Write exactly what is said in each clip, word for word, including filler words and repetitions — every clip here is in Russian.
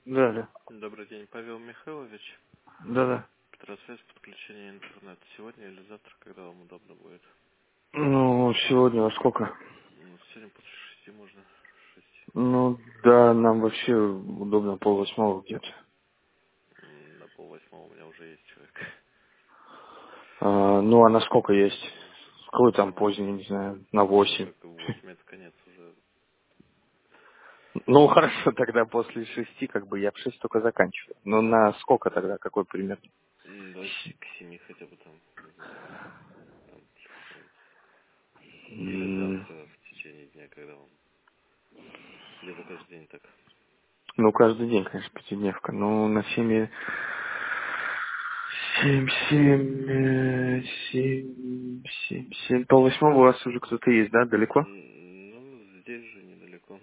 Да, да. Добрый день, Павел Михайлович. Да, да. Петросвязь, подключение интернета. Сегодня или завтра, когда вам удобно будет? Ну, сегодня во сколько? Ну, сегодня после шести можно. Шесть. Ну, да, нам вообще удобно пол восьмого где-то. М, На пол восьмого у меня уже есть человек. А, ну, а на сколько есть? Какой там Ну, поздний, не знаю, на ну восемь. как восемь это конец уже. Ну, хорошо, тогда после шести, как бы, я в шесть только заканчиваю. Ну, на сколько тогда, какой пример? М, Давайте к семи хотя бы там, не знаю, там что-нибудь. Или М, завтра в течение дня, когда вам где-то каждый день так. Ну, каждый день, конечно, пятидневка. Ну, на семь... Семь, семь, э, семь, семь, семь. Пол восьмого у вас уже кто-то есть, да, далеко? М, Ну, здесь же недалеко.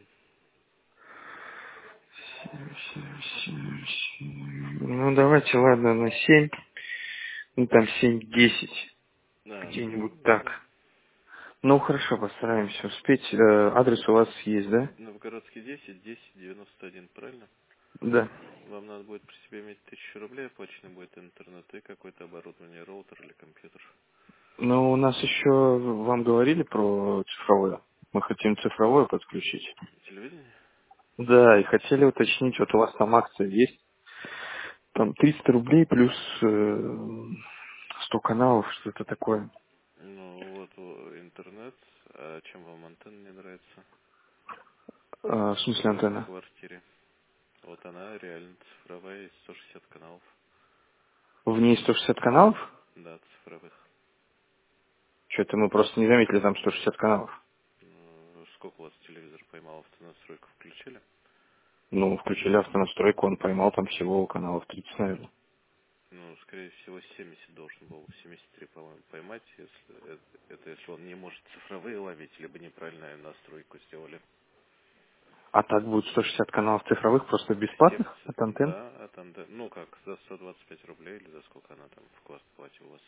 Семь, семь, семь, семь. Ну, давайте, ладно, на семь. Ну, там семь десять. Да, Где-нибудь ну, так. да. Ну, хорошо, постараемся успеть. Э, адрес у вас есть, да? Новгородский десять, десять девяносто один, правильно? Да. Вам надо будет при себе иметь тысячу рублей, оплаченный будет интернет и какое-то оборудование, роутер или компьютер. Но у нас еще, вам говорили про цифровое? Мы хотим цифровое подключить. Телевидение? Да, и хотели уточнить, вот у вас там акция есть. Там триста рублей плюс э, сто каналов, что-то такое. Ну, вот о, интернет. А чем вам антенна не нравится А, в смысле в антенна? квартире? Вот она реально цифровая, есть сто шестьдесят каналов. В ней сто шестьдесят каналов? Да, цифровых. Что-то мы просто не заметили там сто шестьдесят каналов. Ну, сколько у вас телевизор поймал, автонастройку включили? Ну, включили автонастройку, он поймал там всего каналов тридцать, наверное. Ну, скорее всего, семьдесят должен был, семьдесят три, по-моему, поймать, если это, это если он не может цифровые ловить, либо неправильную настройку сделали. А так будет сто шестьдесят каналов цифровых просто Всех, бесплатных ц- от антенн? да, от антенн. Ну как, за сто двадцать пять рублей или за сколько она там в класс платит у вас?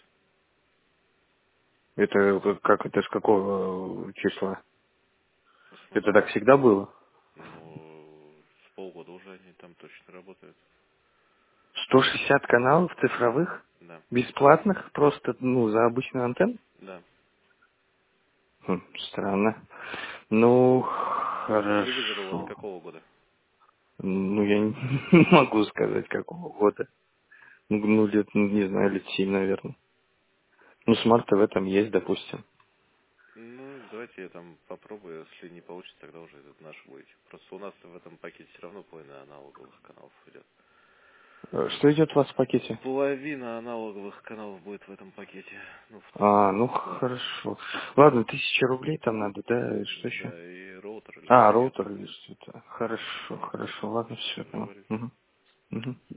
Это как, как- это с какого э, числа? В Это смысле? так всегда было? Ну, с полгода уже они там точно работают. сто шестьдесят каналов цифровых? Да, Бесплатных? Просто, ну, за обычную антенну? да. Хм, странно. Ну, Телевизор у вас хорошо. какого года? Ну, я не не могу сказать, какого года. Ну, ну, лет, ну, не знаю, лет семь, наверное. Ну, смарт-ТВ там есть, допустим. Ну, давайте я там попробую, если не получится, тогда уже этот наш будете. Просто у нас в этом пакете все равно половина аналоговых каналов идет. Э, Что идет у вас в пакете? Половина аналоговых каналов будет в этом пакете. Ну, в том А, ну, классе. хорошо. Ладно, тысяча рублей там надо, да? И что еще? Да, и роутер или А, компьютер. роутер или что-то. Хорошо, Ну, хорошо. Ладно, все. договорились. Угу. Угу.